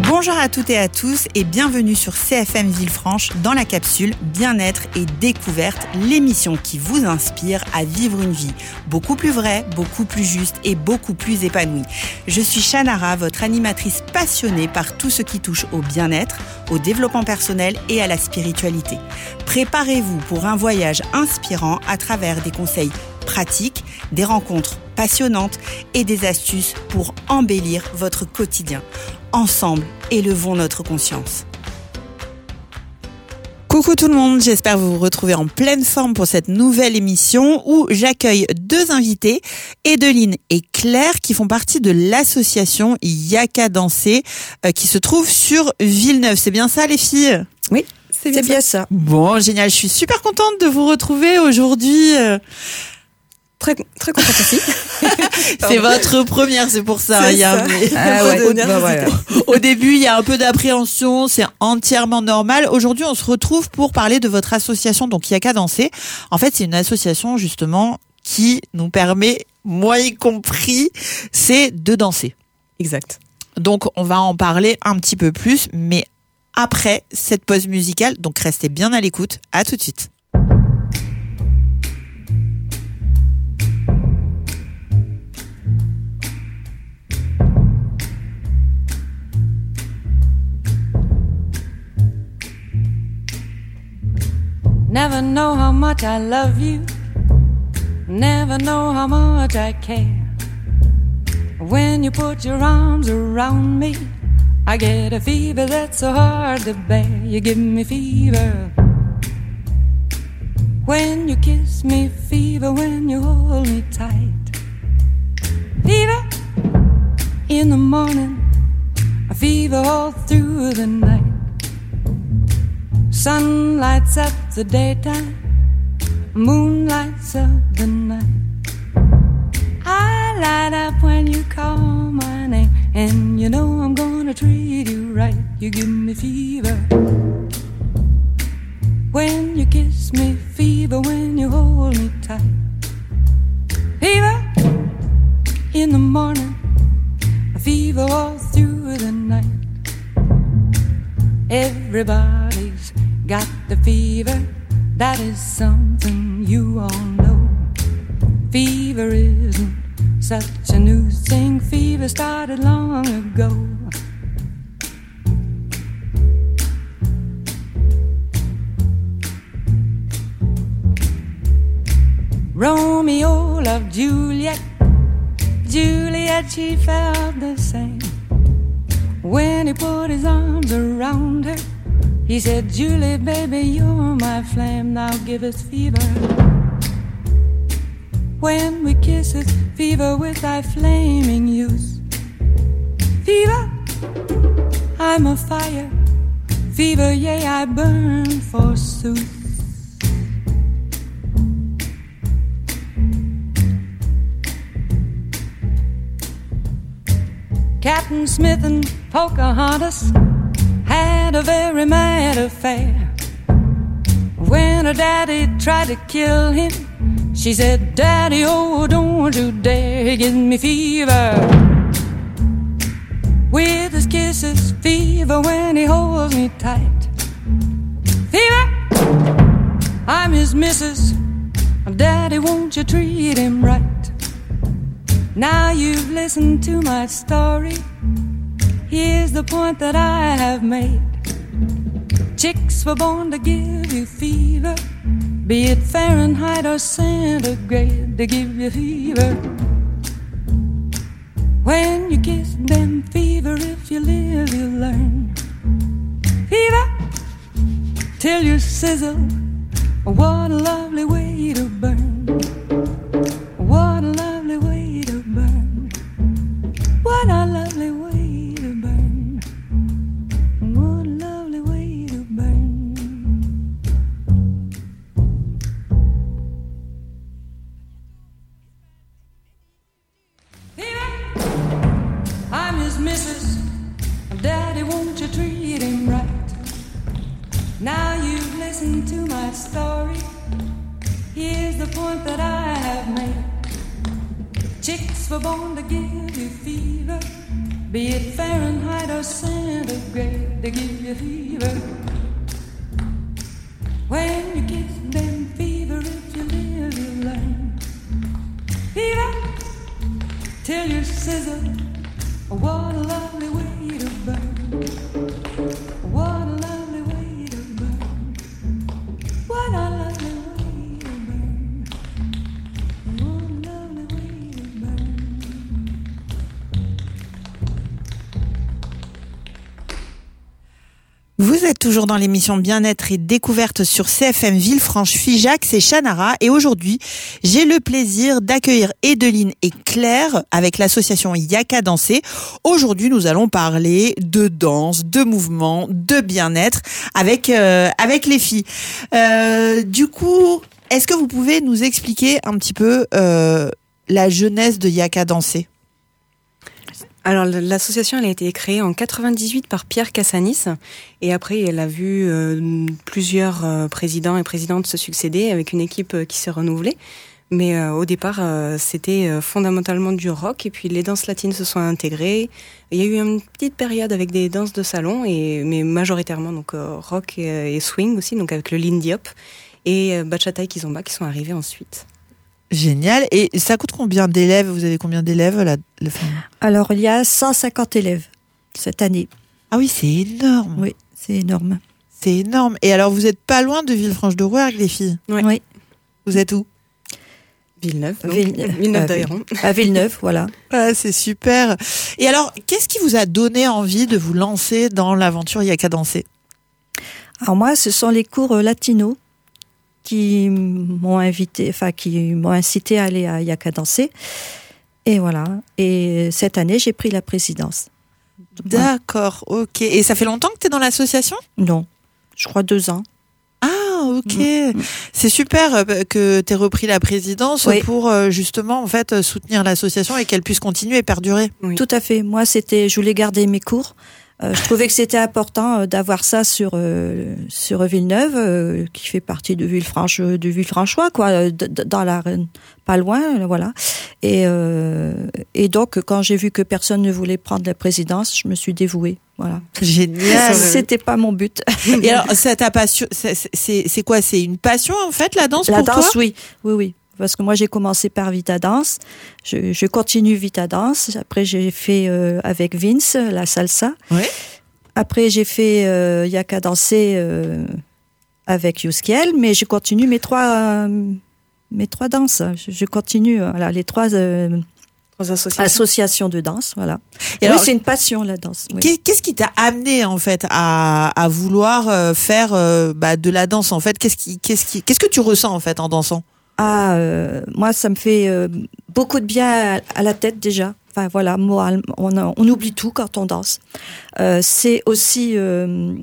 Bonjour à toutes et à tous et bienvenue sur CFM Villefranche dans la capsule Bien-être et Découverte, l'émission qui vous inspire à vivre une vie beaucoup plus vraie, beaucoup plus juste et beaucoup plus épanouie. Je suis Shanara, votre animatrice passionnée par tout ce qui touche au bien-être, au développement personnel et à la spiritualité. Préparez-vous pour un voyage inspirant à travers des conseils pratiques, des rencontres passionnantes et des astuces pour embellir votre quotidien. Ensemble, élevons notre conscience. Coucou tout le monde, j'espère vous retrouver en pleine forme pour cette nouvelle émission où j'accueille deux invités, Edeline et Claire, qui font partie de l'association Yaka Danser, qui se trouve sur Villeneuve. C'est bien ça les filles ? Oui, c'est bien ça. Bon, génial, je suis super contente de vous retrouver aujourd'hui. Très contente aussi. C'est votre première, c'est pour ça. C'est ça. Au début, il y a un peu d'appréhension, c'est entièrement normal. Aujourd'hui, on se retrouve pour parler de votre association, donc Yaka Danser. En fait, c'est une association justement qui nous permet, moi y compris, c'est de danser. Exact. Donc, on va en parler un petit peu plus, mais après cette pause musicale. Donc, restez bien à l'écoute. À tout de suite. Never know how much I love you. Never know how much I care. When you put your arms around me, I get a fever that's so hard to bear. You give me fever when you kiss me, fever when you hold me tight. Fever in the morning, a fever all through the night. Sun lights up the daytime, moon lights up the night. I light up when you call my name, and you know I'm gonna treat you right. You give me fever when you kiss me, fever when you hold me tight. Fever in the morning, a fever all through the night. Everybody's got the fever, that is something you all know. Fever isn't such a new thing, fever started long ago. Romeo loved Juliet, Juliet she felt the same. When he put his arms around her, he said, Julie, baby, you're my flame, now give us fever. When we kiss it, fever with thy flaming youth. Fever, I'm a fire. Fever, yea, I burn forsooth. Captain Smith and Pocahontas had a very mad affair. When her daddy tried to kill him, she said, Daddy, oh, don't you dare, he gives me fever. With his kisses, fever when he holds me tight. Fever, I'm his missus. Daddy, won't you treat him right? Now you've listened to my story. Here's the point that I have made. Chicks were born to give you fever, be it Fahrenheit or centigrade, they give you fever. When you kiss them, fever, if you live, you learn. Fever, till you sizzle, what a lovely way to burn. What a lovely way to burn. What a lovely way to burn. What a lovely way to burn. Fever, I'm his missus. Daddy, won't you treat him right? Now you've listened to my story. Here's the point that I have made. Chicks were born to give you fever, be it Fahrenheit or centigrade. centigrade to give you fever. When you kiss them fever, if you live, you learn. Fever till you sizzle. What a lovely way to burn. What a lovely way to burn. What a lovely way to burn. What a lovely way to burn. Vous êtes toujours dans l'émission Bien-être et Découverte sur CFM Villefranche-Figeac, c'est Chanara et aujourd'hui, j'ai le plaisir d'accueillir Edeline et Claire avec l'association Yaka Danser. Aujourd'hui, nous allons parler de danse, de mouvement, de bien-être avec les filles. Du coup, est-ce que vous pouvez nous expliquer un petit peu la jeunesse de Yaka Danser ? Alors, l'association, elle a été créée en 98 par Pierre Cassanis. Et après, elle a vu plusieurs présidents et présidentes se succéder avec une équipe qui s'est renouvelée. Mais au départ, c'était fondamentalement du rock. Et puis, les danses latines se sont intégrées. Il y a eu une petite période avec des danses de salon, mais majoritairement donc rock et swing aussi, donc avec le Lindy Hop. Et bachata et kizomba qui sont arrivés ensuite. Génial. Et ça coûte combien d'élèves ? Vous avez combien d'élèves la Alors, il y a 150 élèves cette année. Ah oui, c'est énorme. Oui, c'est énorme. C'est énorme. Et alors, vous n'êtes pas loin de Villefranche-de-Rouergue, les filles ? Oui. Vous êtes où ? Villeneuve. Villeneuve d'Aveyron. À Villeneuve, voilà. Ah, c'est super. Et alors, qu'est-ce qui vous a donné envie de vous lancer dans l'aventure Yaka Danser ? Alors moi, ce sont les cours latinos qui m'ont incité à aller à Yaka Danser. Et voilà. Et cette année, j'ai pris la présidence. D'accord, ok. Et ça fait longtemps que tu es dans l'association ? Non, je crois 2 ans. Ah, ok. C'est super que tu aies repris la présidence pour justement en fait soutenir l'association et qu'elle puisse continuer et perdurer. Oui. Tout à fait. Moi, je voulais garder mes cours. Je trouvais que c'était important d'avoir ça sur Villeneuve, qui fait partie de Villefranchois, quoi, dans la pas loin, voilà. Et donc quand j'ai vu que personne ne voulait prendre la présidence, je me suis dévouée, voilà. Génial. C'était pas mon but. Et alors, ça t'a passion, c'est quoi ? C'est une passion en fait la danse pour toi ? La danse, oui. Parce que moi, j'ai commencé par Vita Danse. Je continue Vita Danse. Après, j'ai fait avec Vince la salsa. Oui. Après, j'ai fait Yaka Danser avec Yuskiel. Mais je continue mes trois danses. Je continue les trois associations de danse. Voilà. Et alors, c'est une passion, la danse. Oui. Qu'est-ce qui t'a amené en fait à vouloir faire de la danse en fait ? Qu'est-ce que tu ressens en fait en dansant ? Moi, ça me fait beaucoup de bien à la tête déjà. Enfin voilà, on oublie tout quand on danse. C'est aussi le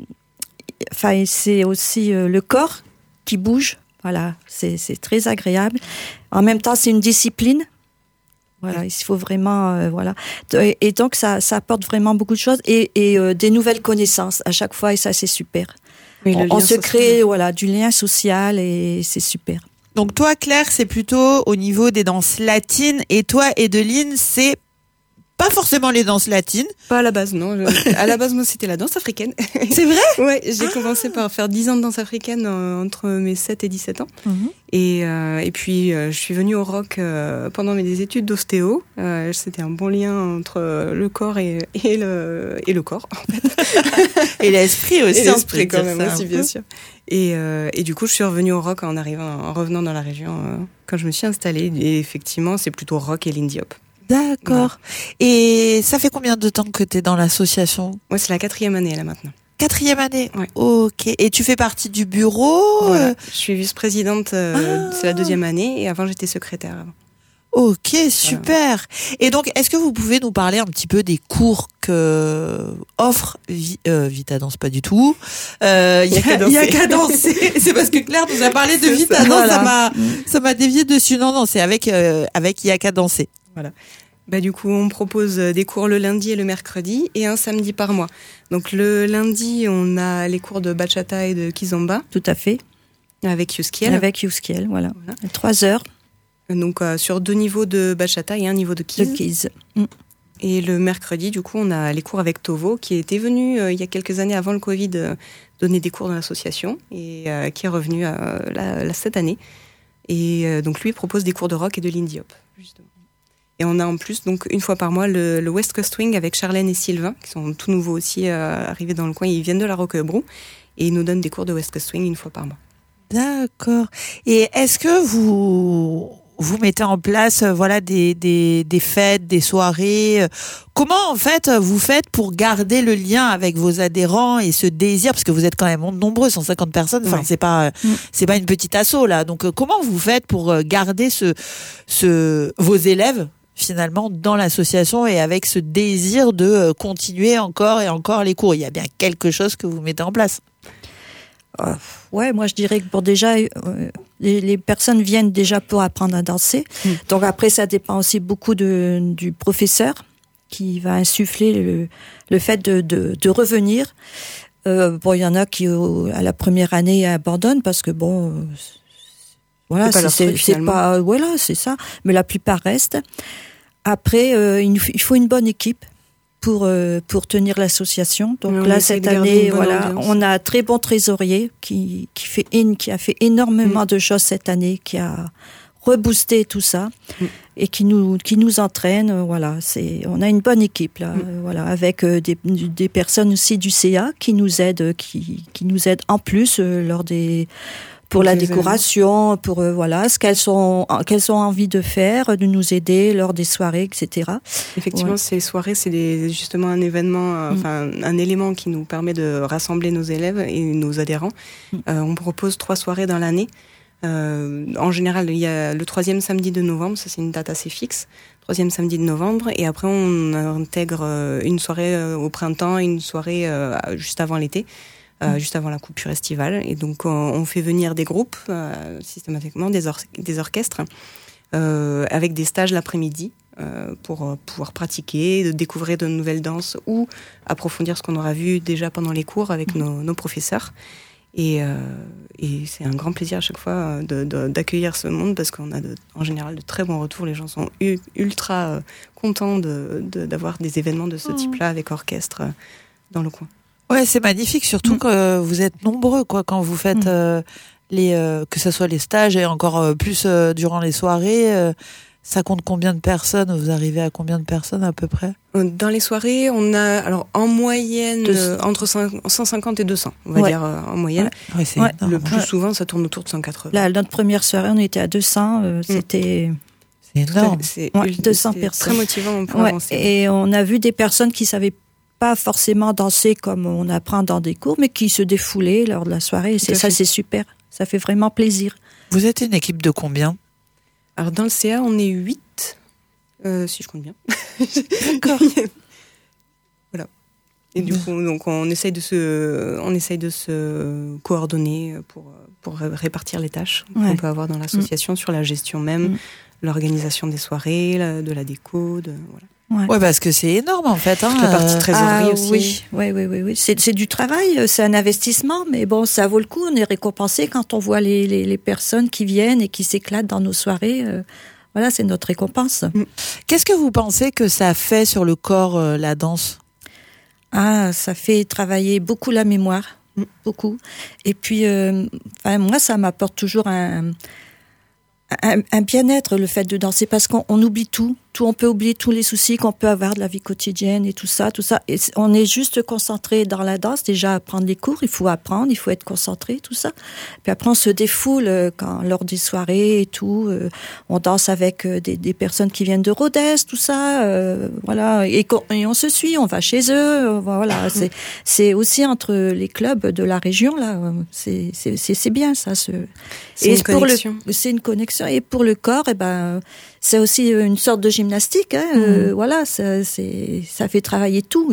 corps qui bouge. Voilà, c'est très agréable. En même temps, c'est une discipline. Voilà, il faut vraiment voilà. Et donc ça apporte vraiment beaucoup de choses et des nouvelles connaissances à chaque fois et ça c'est super. Oui, on se crée du lien social et c'est super. Donc toi, Claire, c'est plutôt au niveau des danses latines et toi, Edeline, c'est pas forcément les danses latines. Pas à la base, non. À la base, moi, c'était la danse africaine. C'est vrai ? Ouais, j'ai commencé par faire 10 ans de danse africaine entre mes 7 et 17 ans. Et puis, je suis venue au rock pendant mes études d'ostéo. C'était un bon lien entre le corps et le corps, en fait. Et l'esprit aussi. Et l'esprit quand même aussi, bien sûr. Et du coup, je suis revenue au rock en revenant dans la région quand je me suis installée. Et effectivement, c'est plutôt rock et Lindy Hop. D'accord. Voilà. Et ça fait combien de temps que tu es dans l'association ? Ouais, c'est la 4e année là maintenant. 4e année ? Ouais. Ok. Et tu fais partie du bureau ? Voilà. Je suis vice-présidente, c'est la 2e année et avant j'étais secrétaire avant. Ok, super. Et donc, est-ce que vous pouvez nous parler un petit peu des cours que offre Vita Danse, pas du tout. Yaka Danser. C'est parce que Claire nous a parlé de Vita Danse, voilà. Ça m'a dévié dessus. Non, c'est avec Yaka Danser. Voilà. Du coup, on propose des cours le lundi et le mercredi et un samedi par mois. Donc le lundi, on a les cours de bachata et de kizomba. Tout à fait. Avec Yuskiel. Voilà. 3 heures. Donc sur 2 niveaux de bachata et 1 niveau de kiz. Et le mercredi, du coup, on a les cours avec Tovo, qui était venu il y a quelques années avant le Covid donner des cours dans l'association et qui est revenu cette année. Et donc lui propose des cours de rock et de l'indie hop, justement. Et on a en plus, donc une fois par mois, le West Coast Swing avec Charlène et Sylvain, qui sont tout nouveaux aussi arrivés dans le coin. Ils viennent de la Roquebrou et ils nous donnent des cours de West Coast Swing une fois par mois. D'accord. Et est-ce que vous mettez en place des fêtes, des soirées? Comment en fait vous faites pour garder le lien avec vos adhérents et ce désir, parce que vous êtes quand même nombreux, 150 personnes, enfin c'est pas une petite asso là. Donc comment vous faites pour garder vos élèves finalement dans l'association et avec ce désir de continuer encore et encore les cours? Il y a bien quelque chose que vous mettez en place. Ouais, moi je dirais que déjà les personnes viennent déjà pour apprendre à danser. Donc après ça dépend aussi beaucoup du professeur qui va insuffler le fait de revenir. Il y en a qui à la première année abandonnent parce que c'est ça. Mais la plupart restent. Après il faut une bonne équipe pour tenir l'association. Donc là, cette année, on a un très bon trésorier qui a fait énormément de choses cette année, qui a reboosté tout ça et qui nous entraîne. On a une bonne équipe là, avec des personnes aussi du CA qui nous aident, qui nous aident en plus pour la décoration, pour ce qu'elles ont envie de faire, de nous aider lors des soirées, etc. Effectivement, ces soirées, c'est justement un événement, un élément qui nous permet de rassembler nos élèves et nos adhérents. On propose 3 soirées dans l'année. En général, il y a le 3e samedi de novembre, ça c'est une date assez fixe. 3e samedi de novembre, et après on intègre une soirée au printemps et une soirée juste avant l'été. Juste avant la coupure estivale. Et donc, on fait venir des groupes, systématiquement, des orchestres, avec des stages l'après-midi, pour pouvoir pratiquer, de découvrir de nouvelles danses ou approfondir ce qu'on aura vu déjà pendant les cours avec nos professeurs. Et c'est un grand plaisir à chaque fois d'accueillir ce monde parce qu'on a en général de très bons retours. Les gens sont ultra contents d'avoir des événements de ce type-là avec orchestre dans le coin. Ouais, c'est magnifique, surtout que vous êtes nombreux, quand vous faites que ce soit les stages et encore plus durant les soirées. Ça compte combien de personnes? Vous arrivez à combien de personnes à peu près? Dans les soirées, on a alors en moyenne entre 150 et 200, on va dire en moyenne. Ouais, c'est énorme. Le plus souvent, ça tourne autour de 180. Là, notre première soirée, on était à 200. C'était c'est énorme. 200 personnes. Très motivant pour avancer. Et on a vu des personnes qui savaient pas forcément danser comme on apprend dans des cours, mais qui se défoulaient lors de la soirée. Et c'est super. Ça fait vraiment plaisir. Vous êtes une équipe de combien? Alors dans le CA, on est 8, si je compte bien. D'accord. Voilà. Et du coup, donc on essaye de se coordonner pour répartir les tâches qu'on peut avoir dans l'association sur la gestion même, l'organisation des soirées, de la déco, voilà. Ouais, parce que c'est énorme en fait. La partie trésorerie aussi. Oui. C'est du travail, c'est un investissement, mais bon, ça vaut le coup. On est récompensé quand on voit les personnes qui viennent et qui s'éclatent dans nos soirées. Voilà, c'est notre récompense. Qu'est-ce que vous pensez que ça fait sur le corps, la danse? Ça fait travailler beaucoup la mémoire, beaucoup. Et puis, moi, ça m'apporte toujours un bien-être, le fait de danser, parce qu'on oublie tout, on peut oublier tous les soucis qu'on peut avoir de la vie quotidienne et tout ça. Et on est juste concentré dans la danse. Déjà, apprendre les cours, il faut apprendre, il faut être concentré, tout ça. Puis après, on se défoule lors des soirées et tout. On danse avec des personnes qui viennent de Rodez, tout ça. Voilà. Et on se suit, on va chez eux. Voilà. C'est aussi entre les clubs de la région, là. C'est bien, ça. C'est une connexion. C'est une connexion. Et pour le corps, c'est aussi une sorte de gymnastique. Voilà, ça fait travailler tout.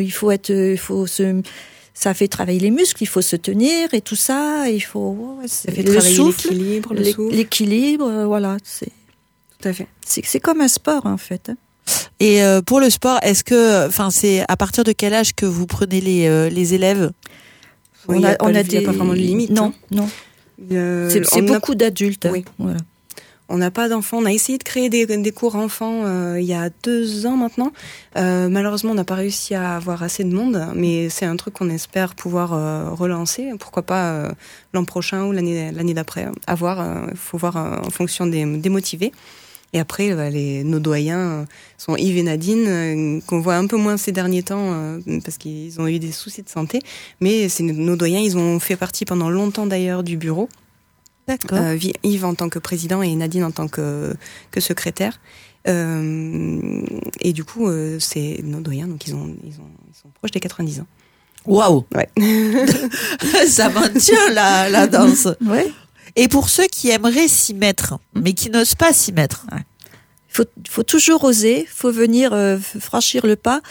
Ça fait travailler les muscles. Il faut se tenir et tout ça. Ça fait travailler l'équilibre, le souffle. L'équilibre, voilà. Tout à fait. C'est comme un sport en fait. Et pour le sport, c'est à partir de quel âge que vous prenez les élèves? Il n'y a pas vraiment de limite. Non. C'est beaucoup d'adultes. Oui. Voilà. On n'a pas d'enfants. On a essayé de créer des cours enfants il y a 2 ans maintenant. Malheureusement, on n'a pas réussi à avoir assez de monde, mais c'est un truc qu'on espère pouvoir relancer. Pourquoi pas l'an prochain ou l'année d'après. À voir. Faut voir en fonction des motivés. Et après, nos doyens sont Yves et Nadine, qu'on voit un peu moins ces derniers temps parce qu'ils ont eu des soucis de santé. Mais c'est nos doyens, ils ont fait partie pendant longtemps d'ailleurs du bureau. D'accord. Yves en tant que président et Nadine en tant que secrétaire. Et du coup, c'est nos doyens, donc ils sont proches des 90 ans. Waouh. Ouais. Ça maintient la danse. Ouais. Et pour ceux qui aimeraient s'y mettre, mais qui n'osent pas s'y mettre. Faut toujours oser, faut venir franchir le pas.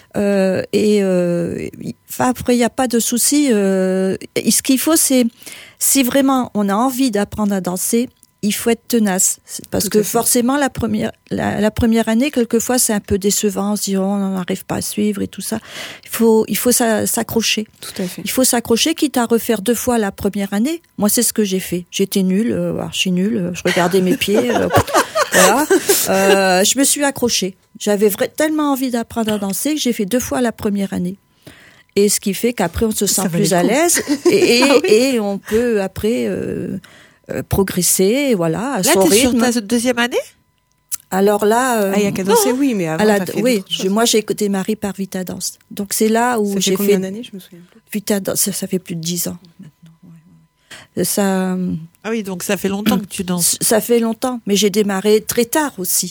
Après, il n'y a pas de souci. Ce qu'il faut, c'est si vraiment on a envie d'apprendre à danser, il faut être tenace. Parce que forcément, la première année, quelquefois, c'est un peu décevant. On se dit, on n'arrive pas à suivre et tout ça. Il faut s'accrocher. Tout à fait. Il faut s'accrocher, quitte à refaire 2 fois la première année. Moi, c'est ce que j'ai fait. J'étais nulle, archi nulle. Je regardais mes pieds. Voilà. Je me suis accrochée. J'avais tellement envie d'apprendre à danser que j'ai fait 2 fois la première année. Et ce qui fait qu'après, on se sent plus à l'aise. Et on peut, après... progresser, voilà, à là, son t'es rythme. sur ta deuxième année? Alors là, il y a qu'à danser, oui, mais avant, t'as fait oui, d'autres choses. moi j'ai démarré par Vita Danse. Donc c'est là où Ça j'ai fait combien fait d'années, je me souviens plus. Vita Danse. Ça fait plus de 10 ans maintenant. Ouais. Ça, Ah oui, donc ça fait longtemps que tu danses. ça fait longtemps, mais j'ai démarré très tard aussi.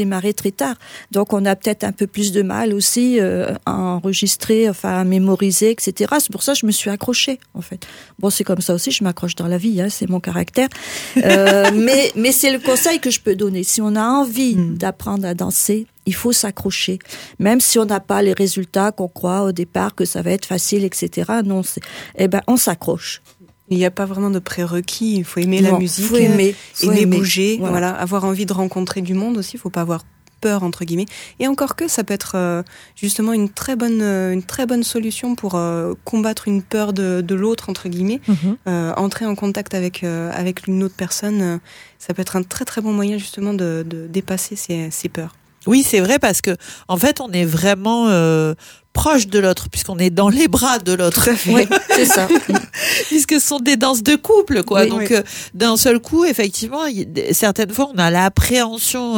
Donc on a peut-être un peu plus de mal aussi à enregistrer, enfin à mémoriser, etc. C'est pour ça que je me suis accrochée, en fait. Bon, c'est comme ça aussi, je m'accroche dans la vie, hein, c'est mon caractère. Mais c'est le conseil que je peux donner. Si on a envie d'apprendre à danser, il faut s'accrocher. Même si on n'a pas les résultats qu'on croit au départ que ça va être facile, etc. Non, on s'accroche. Il n'y a pas vraiment de prérequis. Il faut aimer la musique, faut aimer bouger, voilà. voilà, avoir envie de rencontrer du monde aussi. Il faut pas avoir peur entre guillemets. Et encore que ça peut être justement une très bonne solution pour combattre une peur de l'autre entre guillemets. Entrer en contact avec une autre personne, ça peut être un très très bon moyen justement de dépasser ces peurs. Oui, c'est vrai parce que en fait, on est vraiment proche de l'autre puisqu'on est dans les bras de l'autre. Oui, c'est ça. Puisque ce sont des danses de couple, quoi. Oui, Donc d'un seul coup, effectivement, certaines fois, on a l'appréhension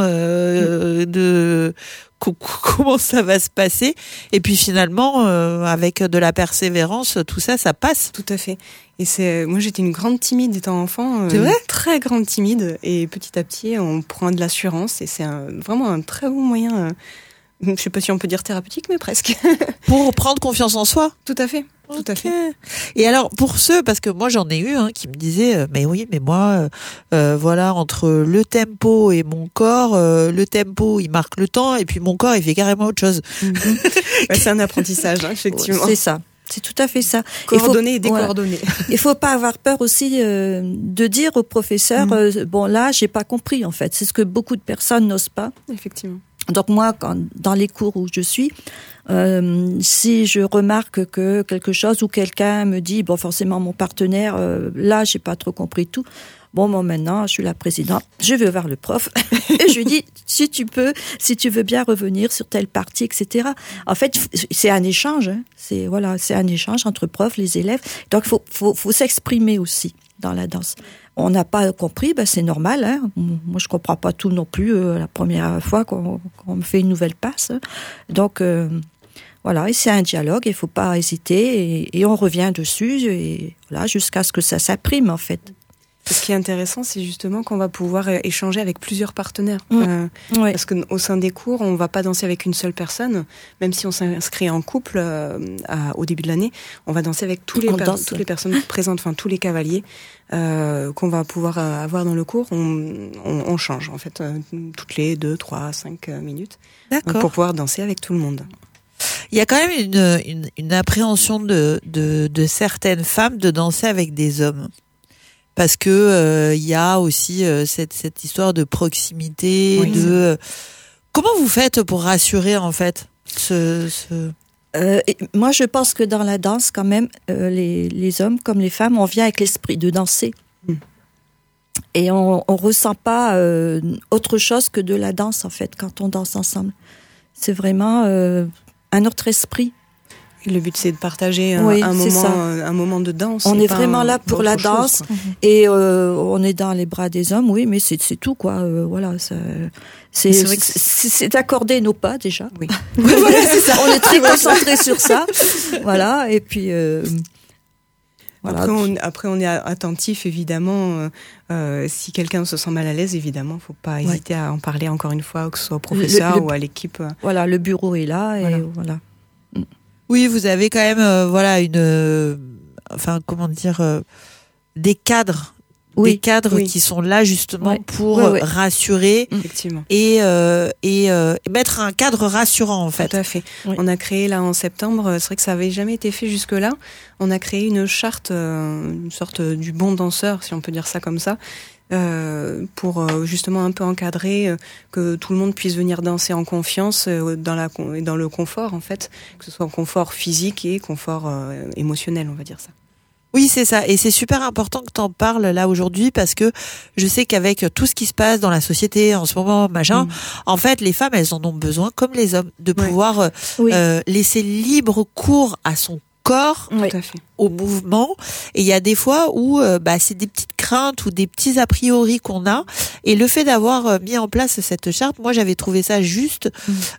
de comment ça va se passer. Et puis finalement, avec de la persévérance, tout ça, ça passe. Tout à fait. Et moi j'étais une grande timide étant enfant, C'est vrai ? très grande timide. Et petit à petit, on prend de l'assurance et c'est vraiment un très bon moyen. Je sais pas si on peut dire thérapeutique, mais presque. Pour prendre confiance en soi. Tout à fait. Tout à fait. Et alors pour ceux, parce que moi j'en ai eu qui me disaient mais oui mais moi voilà, entre le tempo et mon corps, le tempo il marque le temps et puis mon corps il fait carrément autre chose. C'est un apprentissage, effectivement. C'est ça. C'est tout à fait ça. Coordonner et décoordonner. Voilà. Il faut pas avoir peur aussi de dire au professeur bon là j'ai pas compris en fait. C'est ce que beaucoup de personnes n'osent pas. Effectivement. Donc moi, dans les cours où je suis, si je remarque que quelque chose ou quelqu'un me dit, bon forcément mon partenaire, là j'ai pas trop compris tout. Bon, moi maintenant, je suis la présidente, je vais voir le prof et je lui dis si tu veux bien revenir sur telle partie, etc. En fait, c'est un échange, hein. C'est un échange entre profs, les élèves. Donc faut s'exprimer aussi dans la danse. On n'a pas compris, c'est normal. Hein. Moi, je comprends pas tout non plus la première fois qu'on me fait une nouvelle passe. Donc, voilà, et c'est un dialogue, il faut pas hésiter et on revient dessus et voilà jusqu'à ce que ça s'imprime en fait. Ce qui est intéressant, c'est justement qu'on va pouvoir échanger avec plusieurs partenaires. Ouais. Parce qu'au sein des cours, on va pas danser avec une seule personne. Même si on s'inscrit en couple au début de l'année, on va danser avec toutes les personnes présentes, enfin tous les cavaliers qu'on va pouvoir avoir dans le cours. On change en fait toutes les 2, 3, 5 minutes. D'accord. Pour pouvoir danser avec tout le monde. Il y a quand même une appréhension de certaines femmes de danser avec des hommes. Parce que il y a aussi cette histoire de proximité, comment vous faites pour rassurer en fait moi je pense que dans la danse quand même les hommes comme les femmes on vient avec l'esprit de danser. Et on ressent pas autre chose que de la danse en fait quand on danse ensemble. C'est vraiment un autre esprit. Le but, c'est de partager Oui, un c'est moment de danse. On et est pas vraiment là pour la autre chose, danse quoi. et on est dans les bras des hommes, oui, mais c'est tout quoi. Voilà, C'est vrai que c'est d'accorder nos pas déjà. Oui. Voilà, c'est ça. On est très concentré sur ça. Voilà, et puis voilà. Après, on est attentif, évidemment. Si quelqu'un se sent mal à l'aise, évidemment, faut pas hésiter à en parler encore une fois, que ce soit au professeur ou à l'équipe. Voilà, le bureau est là et voilà. Oui, vous avez quand même voilà comment dire des cadres. Oui, des cadres oui. qui sont là justement Ouais. pour Ouais. Mm. rassurer Effectivement. et mettre un cadre rassurant en fait. Tout à fait. Oui. On a créé là en septembre, c'est vrai que ça avait jamais été fait jusque-là. On a créé une charte, une sorte du bon danseur, si on peut dire ça comme ça, pour justement un peu encadrer que tout le monde puisse venir danser en confiance dans le confort en fait, que ce soit confort physique et confort émotionnel, on va dire ça. Oui, c'est ça. Et c'est super important que tu en parles là aujourd'hui parce que je sais qu'avec tout ce qui se passe dans la société en ce moment, en fait, les femmes, elles en ont besoin, comme les hommes, de pouvoir laisser libre cours à son corps, Oui. Tout à fait. au mouvement. Et il y a des fois où c'est des petites craintes ou des petits a priori qu'on a. Et le fait d'avoir mis en place cette charte, moi, j'avais trouvé ça juste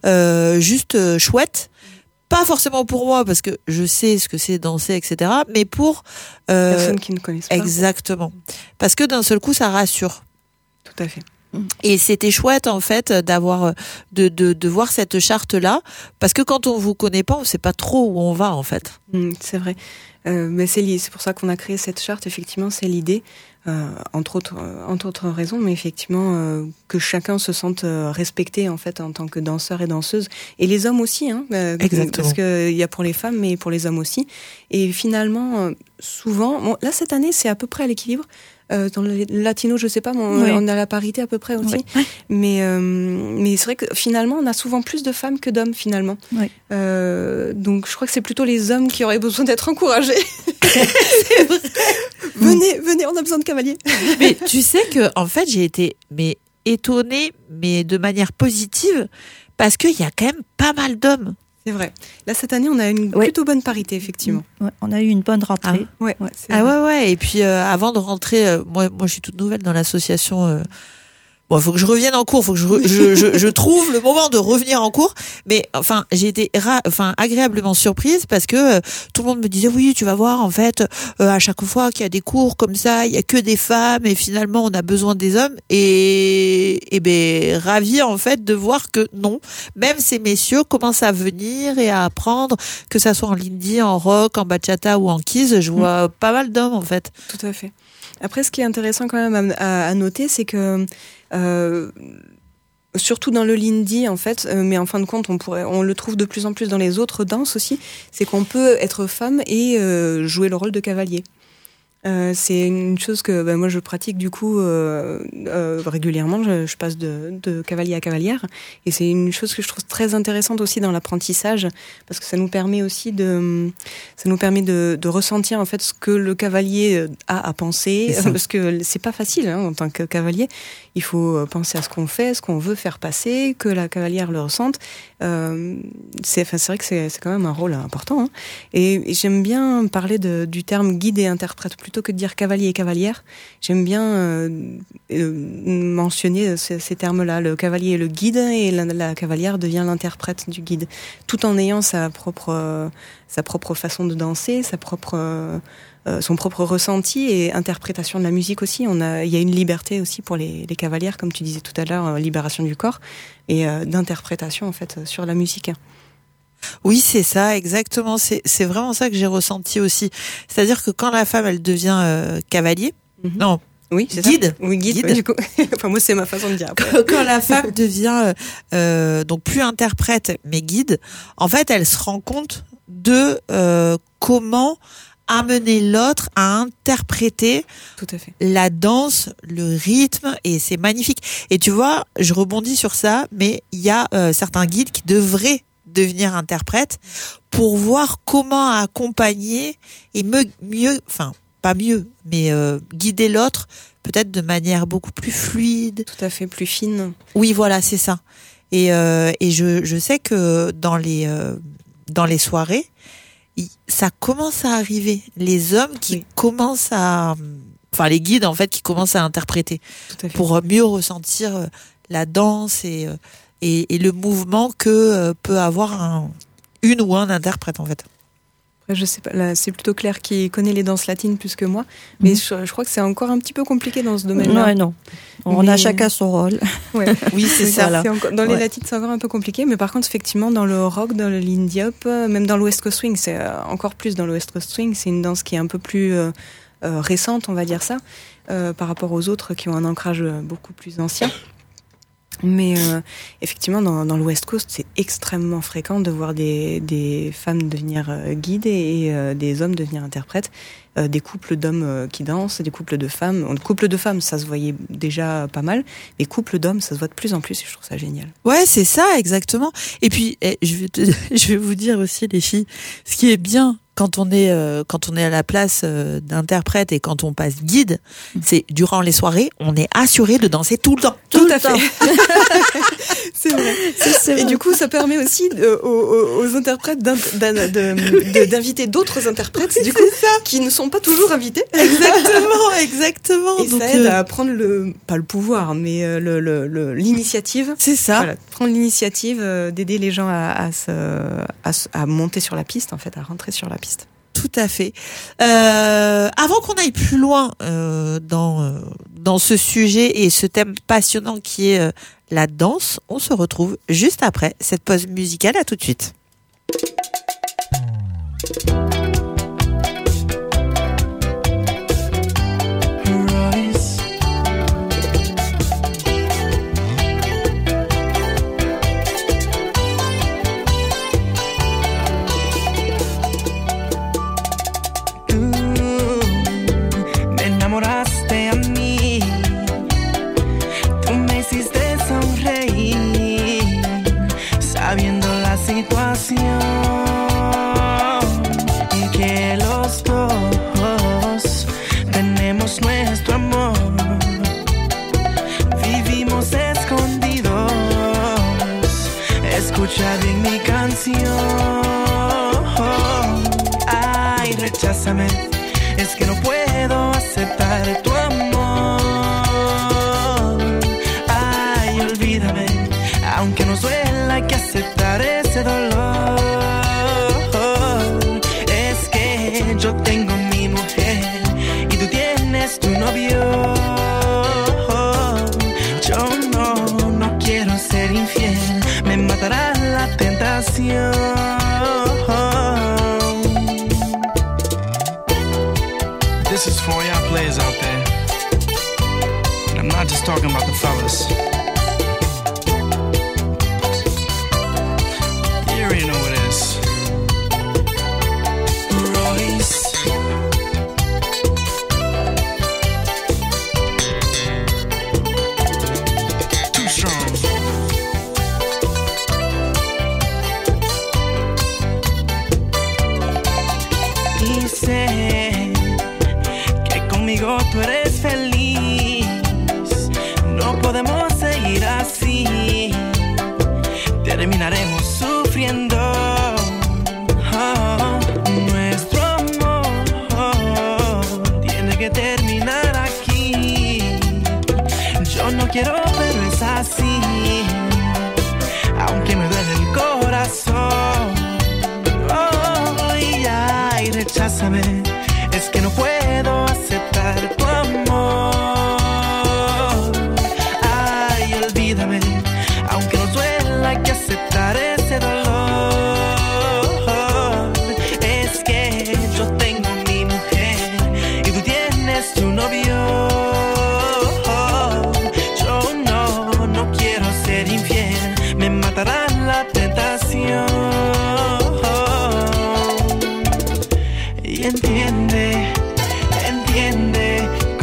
chouette. Pas forcément pour moi, parce que je sais ce que c'est danser, etc. Mais pour... Personnes qui ne connaissent pas. Exactement. Parce que d'un seul coup, ça rassure. Tout à fait. Et c'était chouette, en fait, d'avoir, de voir cette charte-là. Parce que quand on vous connaît pas, on sait pas trop où on va, en fait. C'est vrai. Mais c'est pour ça qu'on a créé cette charte, effectivement, c'est l'idée. Entre autres raisons, mais effectivement que chacun se sente respecté en fait en tant que danseur et danseuse, et les hommes aussi, Exactement. parce que il y a pour les femmes, mais pour les hommes aussi. Et finalement, souvent, là cette année c'est à peu près à l'équilibre. Dans le latino, je sais pas, on a la parité à peu près aussi. Oui. Mais c'est vrai que finalement, on a souvent plus de femmes que d'hommes finalement. Oui. Donc je crois que c'est plutôt les hommes qui auraient besoin d'être encouragés. Venez, on a besoin de cavaliers. Mais tu sais que, en fait, j'ai été étonnée, mais de manière positive, parce qu'il y a quand même pas mal d'hommes. C'est vrai. Là, cette année, on a une plutôt bonne parité, effectivement. Ouais, on a eu une bonne rentrée. Ouais. Ouais. Et puis, avant de rentrer, moi, je suis toute nouvelle dans l'association. Bon, faut que je revienne en cours, faut que je trouve le moment de revenir en cours. Mais enfin, j'ai été agréablement surprise parce que tout le monde me disait oui, tu vas voir en fait, à chaque fois qu'il y a des cours comme ça, il y a que des femmes et finalement on a besoin des hommes. Et ravie en fait de voir que non, même ces messieurs commencent à venir et à apprendre, que ça soit en lindy, en rock, en bachata ou en keys, je vois pas mal d'hommes en fait. Tout à fait. Après, ce qui est intéressant quand même à noter, c'est que surtout dans le lindy en fait, mais en fin de compte on le trouve de plus en plus dans les autres danses aussi, c'est qu'on peut être femme et jouer le rôle de cavalier. C'est une chose que moi je pratique du coup régulièrement. Je passe de cavalier à cavalière, et c'est une chose que je trouve très intéressante aussi dans l'apprentissage, parce que ça nous permet aussi de ressentir en fait ce que le cavalier a à penser, parce que c'est pas facile en tant que cavalier. Il faut penser à ce qu'on fait, ce qu'on veut faire passer, que la cavalière le ressente. C'est vrai que c'est quand même un rôle important. Et j'aime bien parler du terme guide et interprète plutôt que de dire cavalier et cavalière. J'aime bien mentionner ces termes-là. Le cavalier est le guide et la cavalière devient l'interprète du guide, tout en ayant sa propre façon de danser, son propre ressenti et interprétation de la musique aussi. Il y a une liberté aussi pour les cavalières, comme tu disais tout à l'heure, libération du corps et d'interprétation en fait sur la musique. Oui, c'est ça, exactement. C'est vraiment ça que j'ai ressenti aussi. C'est-à-dire que quand la femme, elle devient cavalier, non, oui, c'est guide. Ça. Oui, guide. Du coup. Enfin, moi, c'est ma façon de dire. Quand la femme devient donc plus interprète, mais guide, en fait, elle se rend compte de comment amener l'autre à interpréter tout à fait la danse, le rythme, et c'est magnifique. Et tu vois, je rebondis sur ça, mais il y a certains guides qui devraient devenir interprètes pour voir comment accompagner et mieux pas mieux, mais guider l'autre peut-être de manière beaucoup plus fluide. Tout à fait, plus fine. Oui, voilà, c'est ça. Et je sais que dans les soirées, ça commence à arriver. Les hommes qui commencent enfin les guides en fait qui commencent à interpréter pour mieux ressentir la danse et le mouvement que peut avoir une ou un interprète en fait. Je sais pas, là, c'est plutôt Claire qui connaît les danses latines plus que moi, mais je crois que c'est encore un petit peu compliqué dans ce domaine-là. Non. On a chacun son rôle. Ouais. Oui, c'est ça. Voilà. Dans les latines, c'est encore un peu compliqué, mais par contre, effectivement, dans le rock, dans le lindy hop, même dans le West Coast Swing, c'est encore plus dans le West Coast Swing, c'est une danse qui est un peu plus récente, on va dire ça, par rapport aux autres qui ont un ancrage beaucoup plus ancien. Mais effectivement, dans le West Coast, c'est extrêmement fréquent de voir des femmes devenir guides et des hommes devenir interprètes, des couples d'hommes qui dansent, des couples de femmes. Couples de femmes, ça se voyait déjà pas mal, mais couples d'hommes, ça se voit de plus en plus et je trouve ça génial. Ouais, c'est ça, exactement. Et puis, je vais vous dire aussi, les filles, ce qui est bien quand on est à la place d'interprète et quand on passe guide, c'est durant les soirées, on est assuré de danser tout le temps. Tout à fait. C'est vrai. Et du coup, ça permet aussi aux interprètes d'inviter d'autres interprètes, du coup, qui ne sont pas toujours invités. Exactement. Et donc, ça aide à prendre pas le pouvoir, mais l'initiative. C'est ça. Voilà, prendre l'initiative d'aider les gens à monter sur la piste, en fait, à rentrer sur la piste. Tout à fait. Avant qu'on aille plus loin dans ce sujet et ce thème passionnant qui est la danse, on se retrouve juste après cette pause musicale. À tout de suite. Y que los dos tenemos nuestro amor, vivimos escondidos. Escucha bien mi canción. Ay, recházame, es que no puedo aceptar tu amor. Ay, olvídame, aunque nos duela hay que aceptar ese dolor. Es que yo tengo mi mujer y tú tienes tu novio. Yo no quiero ser infiel, me matará la tentación. This is for y'all players out there. And I'm not just talking about the fellas. You already know what it is. Royce. Too strong. Y sé que conmigo tú eres feliz. No podemos seguir así. Terminaremos sufriendo. Oh, nuestro amor tiene que terminar aquí. Yo no quiero, pero es así. Aunque me duele el corazón. Oh, y recházame, es que no puedo aceptar tu amor. Ay, olvídame, aunque nos duela hay que aceptar ese dolor. Es que yo tengo mi mujer y tú tienes tu novio. Yo no quiero ser infiel, me matará la tentación. Y entiende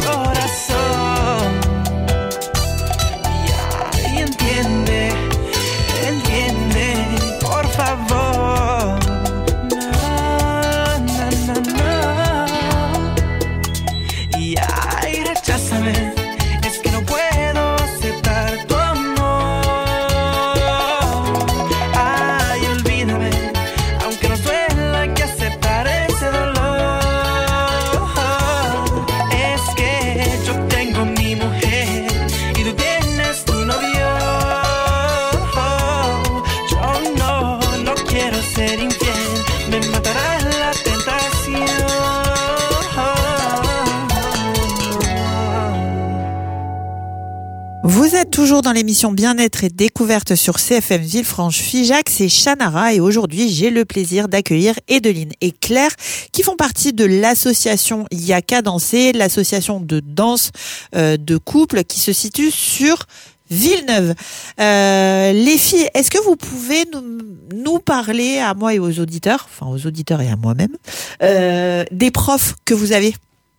toujours dans l'émission Bien-être et découverte sur CFM Villefranche Figeac, c'est Shannara et aujourd'hui j'ai le plaisir d'accueillir Edeline et Claire qui font partie de l'association Yaka Danser, l'association de danse de couple qui se situe sur Villeneuve. Les filles, est-ce que vous pouvez nous parler à moi et aux auditeurs, enfin aux auditeurs et à moi-même, des profs que vous avez?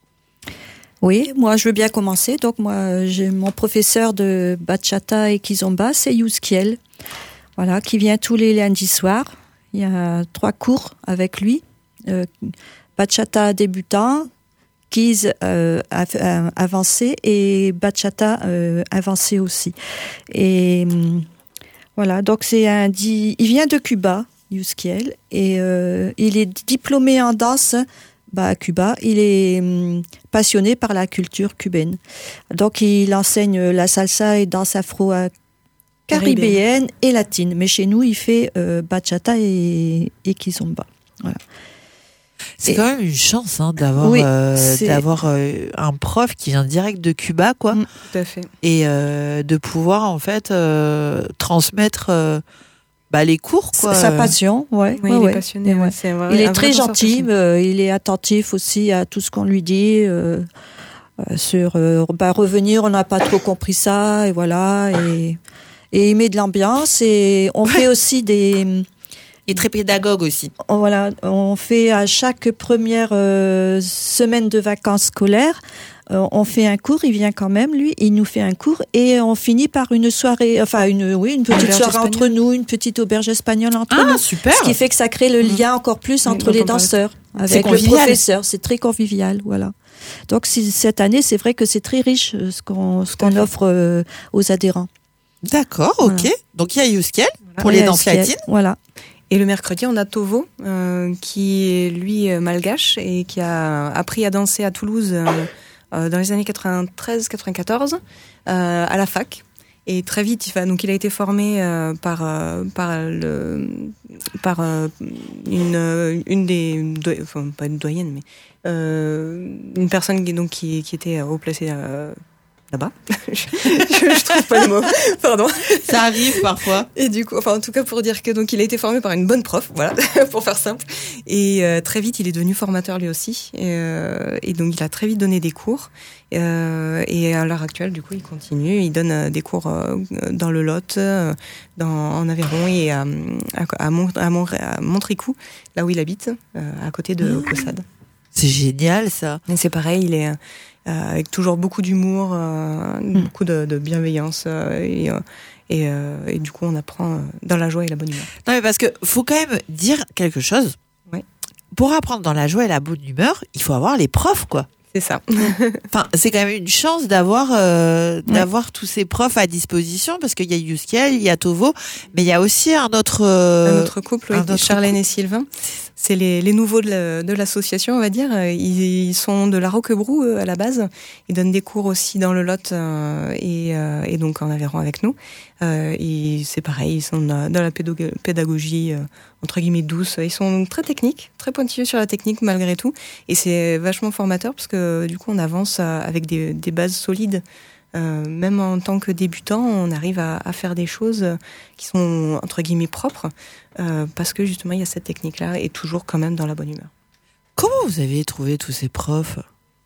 Oui, moi je veux bien commencer. Donc moi j'ai mon professeur de bachata et kizomba, c'est Yuskiel, voilà, qui vient tous les lundis soirs. Il y a 3 cours avec lui, bachata débutant, kiz avancé et bachata avancé aussi. Et voilà, donc il vient de Cuba, Yuskiel, et il est diplômé en danse. À Cuba, il est passionné par la culture cubaine. Donc, il enseigne la salsa et danse afro-caribéenne et latine. Mais chez nous, il fait bachata et kizomba. Voilà. C'est quand même une chance d'avoir un prof qui vient direct de Cuba, quoi. Tout à fait. Et de pouvoir en fait transmettre les cours, quoi. Sa passion, ouais. Oui, il est passionné. Ouais. Il est très gentil, il est attentif aussi à tout ce qu'on lui dit. Sur revenir, on n'a pas trop compris ça, et voilà. Et il met de l'ambiance. Et on fait aussi Il est très pédagogue aussi. Voilà, on fait à chaque première semaine de vacances scolaires, on fait un cours, il vient quand même, lui, il nous fait un cours et on finit par une soirée, une petite soirée entre nous, une petite auberge espagnole entre nous. Super. Ce qui fait que ça crée le lien encore plus entre les danseurs avec le professeur. C'est très convivial, voilà. Donc cette année, c'est vrai que c'est très riche ce qu'on offre aux adhérents. D'accord, ok. Voilà. Donc il y a Yuskiel pour les danses latines. Voilà. Et le mercredi, on a Tovo, qui est lui malgache et qui a appris à danser à Toulouse dans les années 93-94 à la fac. Et très vite, il a été formé par une pas une doyenne, mais une personne qui était haut placée là-bas. je trouve pas le mot. Pardon. Ça arrive parfois. Et du coup, en tout cas, pour dire que il a été formé par une bonne prof, voilà, pour faire simple. Et très vite, il est devenu formateur lui aussi. Et donc, il a très vite donné des cours. Et à l'heure actuelle, du coup, il continue. Il donne des cours dans le Lot, en Aveyron et à Montricou, là où il habite, à côté de Caussade. C'est génial, ça. Et c'est pareil, il est avec toujours beaucoup d'humour, beaucoup de bienveillance et du coup on apprend dans la joie et la bonne humeur. Non mais parce que faut quand même dire quelque chose. Ouais. Pour apprendre dans la joie et la bonne humeur, il faut avoir les profs, quoi. C'est ça. Enfin, c'est quand même une chance d'avoir tous ces profs à disposition parce qu'il y a Yuskiel, il y a Tovo, mais il y a aussi un autre couple, Charlène et Sylvain. C'est les nouveaux de l'association, on va dire. Ils sont de la Roquebrou à la base. Ils donnent des cours aussi dans le Lot et donc en Aveyron avec nous. Et c'est pareil, ils sont dans la pédagogie entre guillemets douce. Ils sont très techniques, très pointilleux sur la technique malgré tout. Et c'est vachement formateur parce que du coup on avance avec des bases solides. Même en tant que débutant, on arrive à faire des choses qui sont entre guillemets propres parce que justement il y a cette technique-là et toujours quand même dans la bonne humeur. Comment vous avez trouvé tous ces profs ?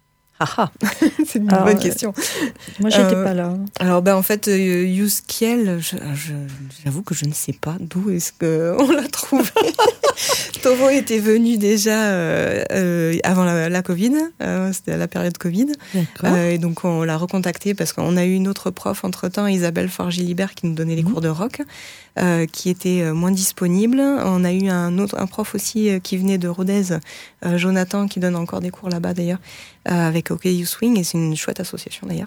C'est une bonne question. Moi, j'étais pas là. Alors, en fait, Yuskiel, j'avoue que je ne sais pas d'où est-ce qu'on l'a trouvé. Tovo était venu déjà avant la Covid, c'était à la période Covid. D'accord. Et donc, on l'a recontacté parce qu'on a eu une autre prof entre-temps, Isabelle Forgilibert, qui nous donnait les cours de rock, qui était moins disponible. On a eu un prof aussi qui venait de Rodez, Jonathan, qui donne encore des cours là-bas d'ailleurs, avec OK You Swing, et c'est une chouette association d'ailleurs.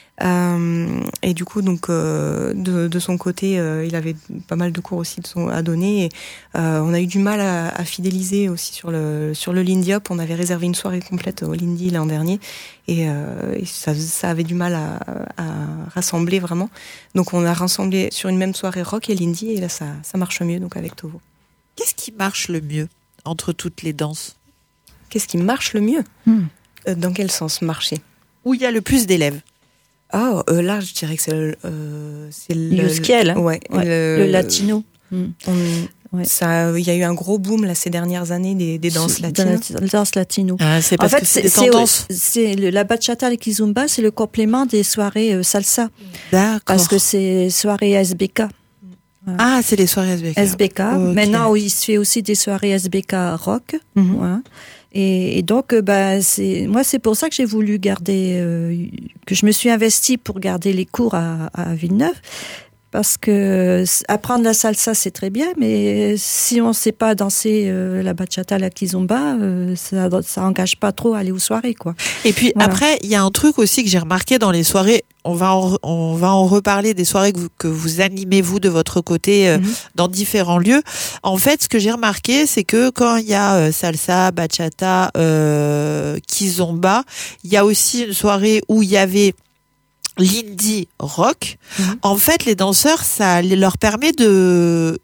Et du coup, donc, de son côté, il avait pas mal de cours aussi à donner. Et, on a eu du mal à fidéliser aussi sur le Lindy Hop. On avait réservé une soirée complète au Lindy l'an dernier, et ça avait du mal à rassembler vraiment. Donc, on a rassemblé sur une même soirée rock et Lindy, et là, ça marche mieux. Donc, avec Tovo. Qu'est-ce qui marche le mieux entre toutes les danses ? Qu'est-ce qui marche le mieux ? Dans quel sens marcher ? Où il y a le plus d'élèves ? Là, je dirais que c'est le Youskiel, hein. Ouais, le latino. Ouais. Il y a eu un gros boom là ces dernières années des danses latines. La danse latino. C'est En parce fait, que c'est des tendances. la bachata et le kizomba, c'est le complément des soirées salsa. D'accord. Parce que c'est soirées SBK. Ah, c'est les soirées SBK. SBK. Ok. Maintenant, il se fait aussi des soirées SBK rock. Mhm. Voilà. Et donc, moi, c'est pour ça que j'ai voulu garder, que je me suis investie pour garder les cours à Villeneuve. Parce que apprendre la salsa, c'est très bien, mais si on ne sait pas danser la bachata, la kizomba, ça engage pas trop à aller aux soirées, quoi. Et puis Voilà. après, il y a un truc aussi que j'ai remarqué dans les soirées. On va en reparler des soirées que vous animez vous de votre côté dans différents lieux. En fait, ce que j'ai remarqué, c'est que quand il y a salsa, bachata, kizomba, il y a aussi une soirée où il y avait l'indie rock. En fait, les danseurs, ça leur permet de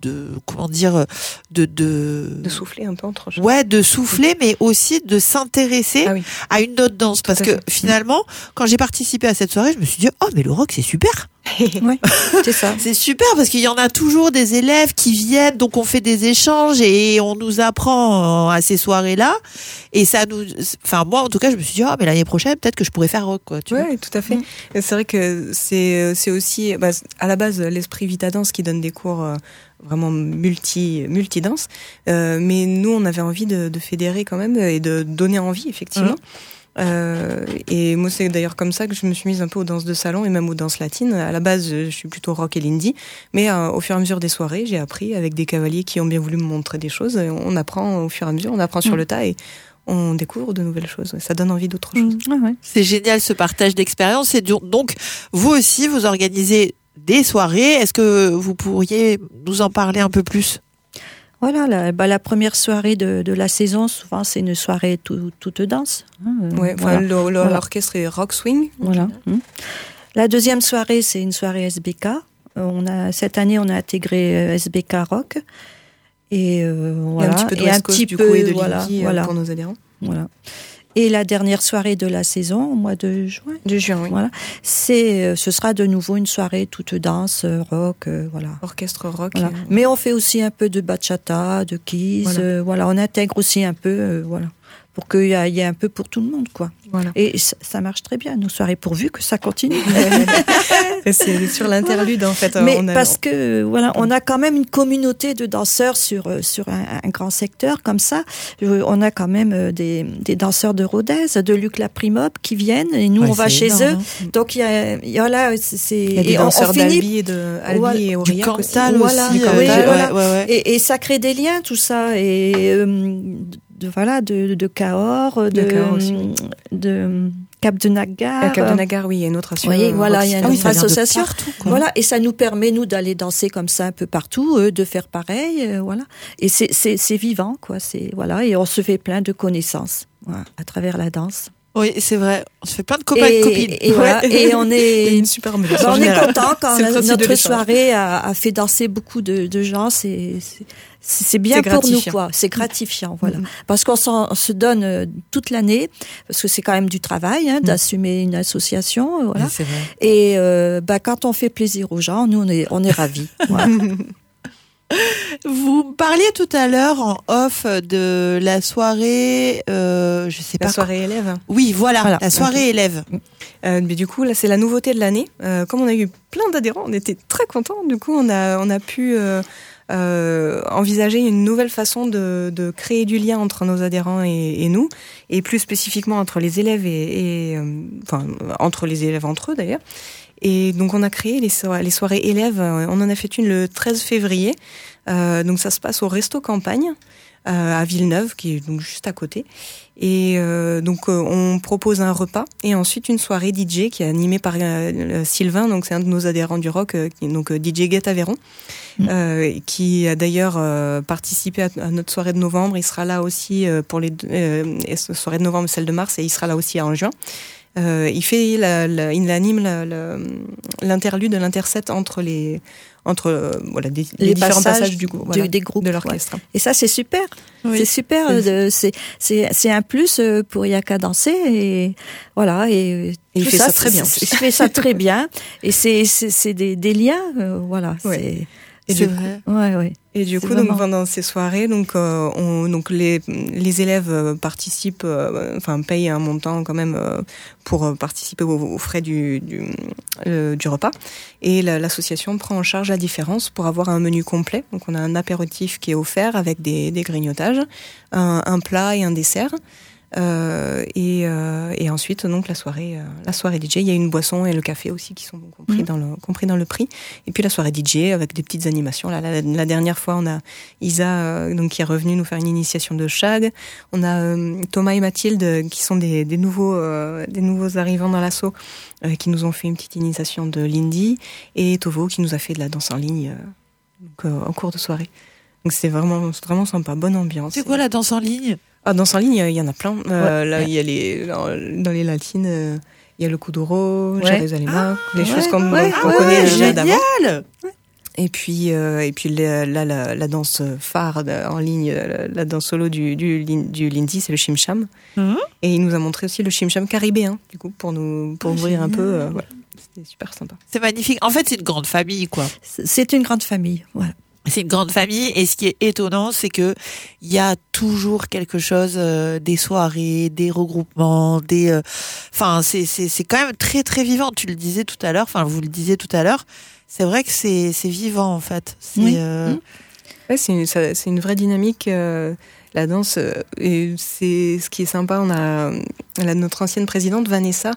souffler un peu entre eux. Ouais, de souffler, mais aussi de s'intéresser à une autre danse. Parce que finalement, quand j'ai participé à cette soirée, je me suis dit, oh, mais le rock, c'est super. Ouais, c'est ça. C'est super parce qu'il y en a toujours des élèves qui viennent, donc on fait des échanges et on nous apprend à ces soirées-là. Et ça moi, en tout cas, je me suis dit, mais l'année prochaine, peut-être que je pourrais faire rock, quoi. Oui, tout à fait. Et c'est vrai que c'est aussi, à la base, l'esprit Vitadance qui donne des cours vraiment multi-danse. Mais nous, on avait envie de fédérer quand même et de donner envie, effectivement. Et moi, c'est d'ailleurs comme ça que je me suis mise un peu aux danses de salon et même aux danses latines. À la base, je suis plutôt rock et l'indie, mais au fur et à mesure des soirées, j'ai appris avec des cavaliers qui ont bien voulu me montrer des choses. Et on apprend au fur et à mesure, on apprend sur le tas et on découvre de nouvelles choses. Ça donne envie d'autres choses. C'est génial ce partage d'expérience. Et donc, vous aussi, vous organisez des soirées. Est-ce que vous pourriez nous en parler un peu plus ? Voilà, la première soirée de la saison, souvent, c'est une soirée toute danse. L'orchestre est rock swing. Voilà. La deuxième soirée, c'est une soirée SBK. Cette année, on a intégré SBK Rock. Et voilà. Un petit peu de West Coast, du coup, et de l'indie pour nos adhérents. Voilà. Et la dernière soirée de la saison, au mois de juin. Oui. Voilà. Ce sera de nouveau une soirée toute danse, rock, voilà. Orchestre rock. Voilà. Mais on fait aussi un peu de bachata, de kiss, voilà. On intègre aussi un peu, voilà. Pour qu'il y ait un peu pour tout le monde, quoi. Voilà. Et ça marche très bien, nos soirées, pourvu que ça continue. C'est sur l'interlude, en fait. Mais parce que, voilà, on a quand même une communauté de danseurs sur un grand secteur comme ça. On a quand même des danseurs de Rodez, de Luc Laprimop qui viennent, et nous, on va chez eux. Donc, il y a des danseurs d'Albi et Aurillac du Cantal aussi. Voilà. Et ça crée des liens, tout ça. Et de Cahors, de Cap de Nagar. Cap de Nagar, oui, il y a une autre association. Oui, voilà, il y a une autre association. Partout, quoi. Voilà, et ça nous permet, nous, d'aller danser comme ça un peu partout, de faire pareil, voilà. Et c'est vivant, quoi. Voilà, et on se fait plein de connaissances, voilà, à travers la danse. Oui, c'est vrai. On se fait plein de copains et de copines. Et voilà, et on est une super ambiance. On est content quand notre soirée soirée a fait danser beaucoup de gens. C'est bien pour nous, quoi. C'est gratifiant, voilà. Parce qu'on se donne toute l'année, parce que c'est quand même du travail, d'assumer une association, voilà. Oui, c'est vrai. Et quand on fait plaisir aux gens, nous on est ravis. Voilà. Vous parliez tout à l'heure en off de la soirée, je sais pas. La soirée élève. Oui, voilà. La soirée élève. Mais du coup, là, c'est la nouveauté de l'année. Comme on a eu plein d'adhérents, on était très contents. Du coup, on a pu envisager une nouvelle façon de créer du lien entre nos adhérents et nous, et plus spécifiquement entre les élèves entre les élèves entre eux d'ailleurs. Et donc on a créé les soirées élèves. On en a fait une le 13 février. Donc ça se passe au Resto Campagne à Villeneuve, qui est donc juste à côté. Et donc on propose un repas et ensuite une soirée DJ qui est animée par Sylvain. Donc c'est un de nos adhérents du rock, donc DJ Guet Aveyron, qui a d'ailleurs participé à notre soirée de novembre. Il sera là aussi pour les soirées de novembre, celle de mars, et il sera là aussi en juin. Il anime l'interlude, l'intercept entre les différents passages des groupes de l'orchestre. Ouais. Et ça, c'est super. C'est super, c'est un plus pour Yaka danser et voilà et il fait ça très bien. Il fait ça très bien et c'est des liens, voilà. Ouais. C'est vrai. Ouais. Et du coup, donc pendant ces soirées, donc les élèves participent, payent un montant quand même pour participer aux frais du repas. Et l'association prend en charge la différence pour avoir un menu complet. Donc on a un apéritif qui est offert avec des grignotages, un plat et un dessert. Et ensuite donc la soirée DJ, il y a une boisson et le café aussi qui sont compris dans le prix. Et puis la soirée DJ avec des petites animations. La dernière fois, on a Isa donc qui est revenue nous faire une initiation de shag. On a Thomas et Mathilde qui sont des nouveaux arrivants dans l'asso qui nous ont fait une petite initiation de Lindy, et Tovo qui nous a fait de la danse en ligne en cours de soirée. Donc c'est vraiment sympa, bonne ambiance. C'est quoi la danse en ligne? Ah, danse en ligne, il y en a plein. Il y a dans les latines, il y a le Kuduro, Jérusalem, les choses qu'on connaît déjà d'avant. Et puis la danse phare en ligne, la danse solo du Lindy, c'est le Shimsham. Et il nous a montré aussi le Shimsham caribéen, du coup, pour ouvrir un peu. Voilà. C'était super sympa. C'est magnifique. En fait, c'est une grande famille, quoi. C'est une grande famille, voilà. C'est une grande famille, et ce qui est étonnant, c'est que il y a toujours quelque chose, des soirées, des regroupements, c'est quand même très très vivant. Tu le disais tout à l'heure, vous le disiez tout à l'heure. C'est vrai que c'est vivant en fait. Ouais, c'est une vraie dynamique. La danse, et c'est ce qui est sympa. On a notre ancienne présidente Vanessa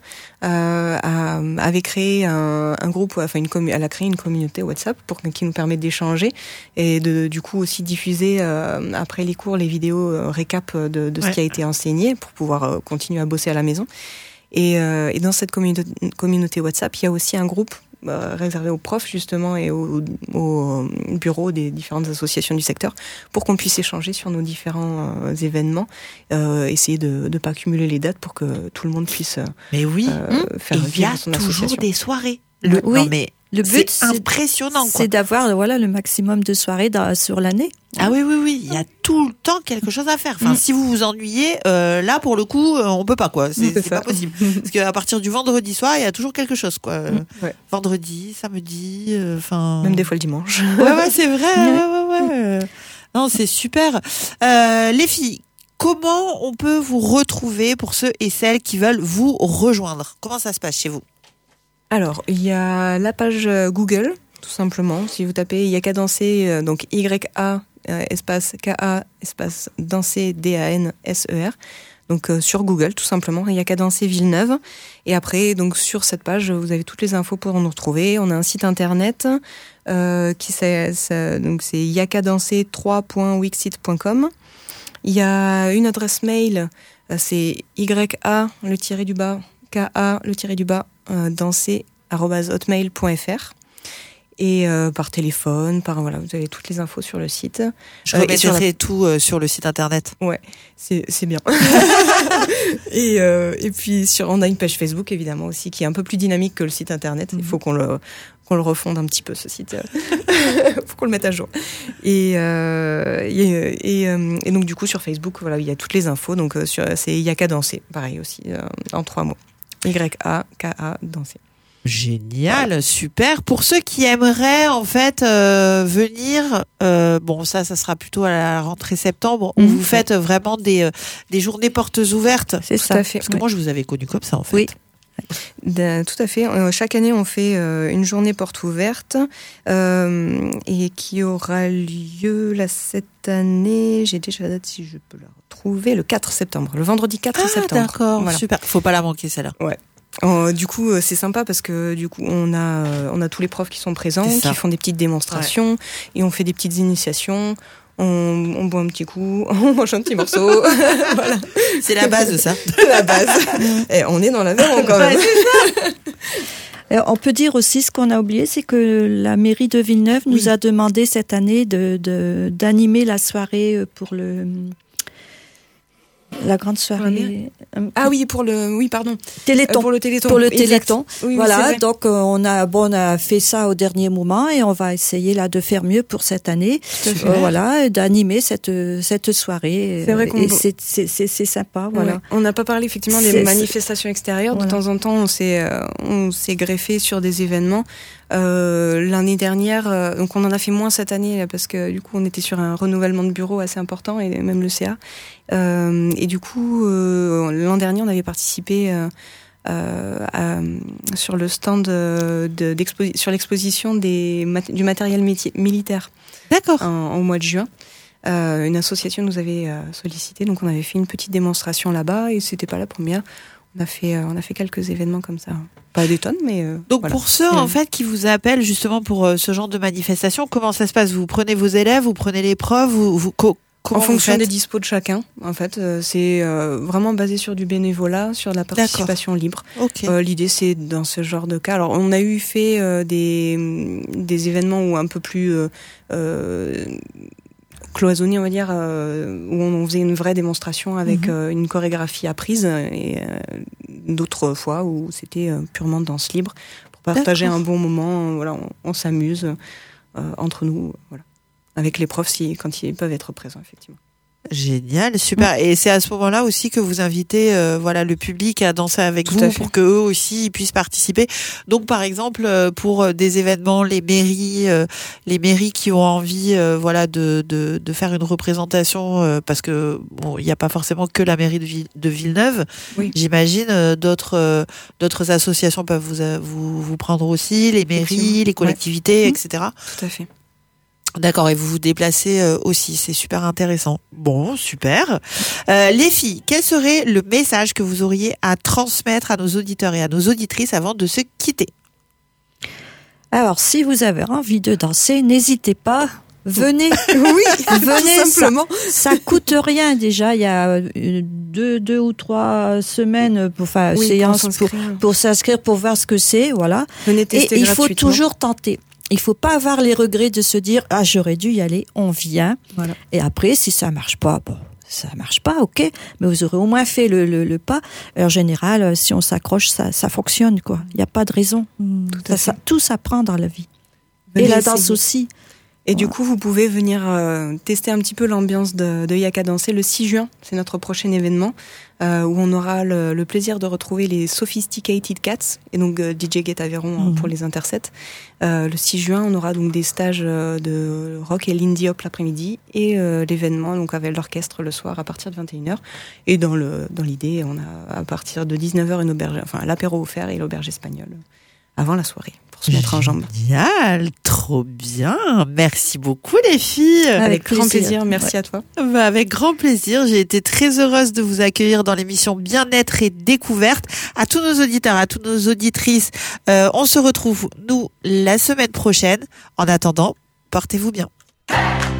avait créé un groupe, elle a créé une communauté WhatsApp qui nous permet d'échanger et du coup aussi diffuser après les cours les vidéos récap de ce qui a été enseigné pour pouvoir continuer à bosser à la maison. Et dans cette communauté WhatsApp, il y a aussi un groupe réservé aux profs justement et au bureau des différentes associations du secteur pour qu'on puisse échanger sur nos différents événements, essayer de pas accumuler les dates pour que tout le monde puisse faire vivre son association. Il y a toujours des soirées. Le but, c'est impressionnant. C'est d'avoir le maximum de soirées sur l'année. Ah oui, il y a tout le temps quelque chose à faire. Si vous vous ennuyez, là pour le coup, on peut pas quoi. C'est pas possible. Parce qu'à partir du vendredi soir, il y a toujours quelque chose quoi. Vendredi, samedi, même des fois le dimanche. Ouais, c'est vrai. Non, c'est super. Les filles, comment on peut vous retrouver pour ceux et celles qui veulent vous rejoindre? Comment ça se passe chez vous? Alors, il y a la page Google, tout simplement. Si vous tapez Yaka Danser, donc YA espace KA espace Danser DANSER. Donc sur Google, tout simplement, Yaka Danser Villeneuve. Et après, donc sur cette page, vous avez toutes les infos pour nous retrouver. On a un site internet donc c'est yakadanser3.wixsite.com. Il y a une adresse mail, c'est YA_KA_ danser@hotmail.fr. Et par téléphone, vous avez toutes les infos sur le site. Je remettrai tout sur le site internet. Ouais, c'est bien. Et puis on a une page Facebook évidemment aussi qui est un peu plus dynamique que le site internet. Il faut qu'on le refonde un petit peu ce site. Faut qu'on le mette à jour. Et donc du coup sur Facebook, il y a toutes les infos. Donc c'est Yaka Danser, pareil aussi en 3 mots. YAKA Danser. Génial, super. Pour ceux qui aimeraient en fait venir, ça sera plutôt à la rentrée septembre, où vous faites vraiment des journées portes ouvertes. C'est ça. Tout à fait. Parce que moi je vous avais connu comme ça en fait. Oui. Tout à fait. Chaque année, on fait une journée porte ouverte et qui aura lieu cette année. J'ai déjà la date si je peux la retrouver. Le 4 septembre, le vendredi 4 septembre. D'accord, super. Faut pas la manquer celle-là. Ouais. Du coup, c'est sympa parce que du coup, on a tous les profs qui sont présents, qui font des petites démonstrations et on fait des petites initiations. On boit un petit coup, on mange un petit morceau. Voilà. C'est la base de ça. La base. Et on est dans l'avant quand même. On peut dire aussi, ce qu'on a oublié, c'est que la mairie de Villeneuve nous a demandé cette année d'animer la soirée pour La grande soirée. Ah oui, pardon. Téléthon. Pour le Téléthon. Pour le Exact. Téléthon. Oui, voilà. c'est vrai. Donc on a fait ça au dernier moment et on va essayer là de faire mieux pour cette année. Voilà, d'animer cette soirée. C'est vrai qu'on et c'est sympa. Voilà. Ouais. On n'a pas parlé effectivement des manifestations extérieures. Voilà. De temps en temps, on s'est greffé sur des événements. L'année dernière, donc on en a fait moins cette année parce que du coup on était sur un renouvellement de bureau assez important et même le CA. Et du coup l'an dernier on avait participé sur le stand sur l'exposition du matériel militaire. D'accord. Au mois de juin. Une association nous avait sollicité, donc on avait fait une petite démonstration là-bas et c'était pas la première. On a fait quelques événements comme ça. Pas des tonnes, mais donc voilà. pour ceux en fait qui vous appellent justement pour ce genre de manifestation, comment ça se passe? Vous prenez vos élèves, vous prenez les profs, en fonction des dispos de chacun, en fait, c'est vraiment basé sur du bénévolat, sur de la participation libre. Okay. L'idée, c'est dans ce genre de cas. Alors, on a fait des événements où un peu plus cloisonné, on va dire, où on faisait une vraie démonstration avec une chorégraphie apprise, et d'autres fois où c'était purement danse libre pour partager un bon moment. Voilà, on s'amuse entre nous, voilà, avec les profs quand ils peuvent être présents, effectivement. Génial, super. Et c'est à ce moment-là aussi que vous invitez le public à danser avec vous pour que eux aussi puissent participer. Donc par exemple pour des événements, les mairies qui ont envie de faire une représentation parce que bon, il n'y a pas forcément que la mairie de Villeneuve. Oui. J'imagine d'autres associations peuvent vous prendre aussi, les mairies, les collectivités, etc. Tout à fait. D'accord, et vous vous déplacez aussi, c'est super intéressant. Bon, super. Les filles, quel serait le message que vous auriez à transmettre à nos auditeurs et à nos auditrices avant de se quitter? Alors, si vous avez envie de danser, n'hésitez pas. Venez, venez simplement. Ça coûte rien déjà. Il y a 2 ou 3 semaines séance pour s'inscrire, pour voir ce que c'est, voilà. Venez tester et il faut toujours tenter. Il faut pas avoir les regrets de se dire j'aurais dû y aller, on vient. Voilà. Et après si ça marche pas, ça marche pas, ok, mais vous aurez au moins fait le pas. En général, si on s'accroche, ça fonctionne quoi. Il y a pas de raison. Tout s'apprend dans la vie. Et la danse aussi. Et du coup, vous pouvez venir tester un petit peu l'ambiance de Yaka Danser le 6 juin. C'est notre prochain événement où on aura le plaisir de retrouver les Sophisticated Cats et donc DJ Get Aveyron pour les intersets. Le 6 juin, on aura donc des stages de rock et l'indie hop l'après-midi et l'événement donc avec l'orchestre le soir à partir de 21h. Et dans l'idée, on a à partir de 19h l'apéro offert et l'auberge espagnole avant la soirée. Se mettre en jambe. Génial, trop bien. Merci beaucoup les filles. Avec grand plaisir, merci à toi. Avec grand plaisir, j'ai été très heureuse de vous accueillir dans l'émission Bien-être et Découverte. À tous nos auditeurs, à toutes nos auditrices, on se retrouve nous la semaine prochaine. En attendant, portez-vous bien.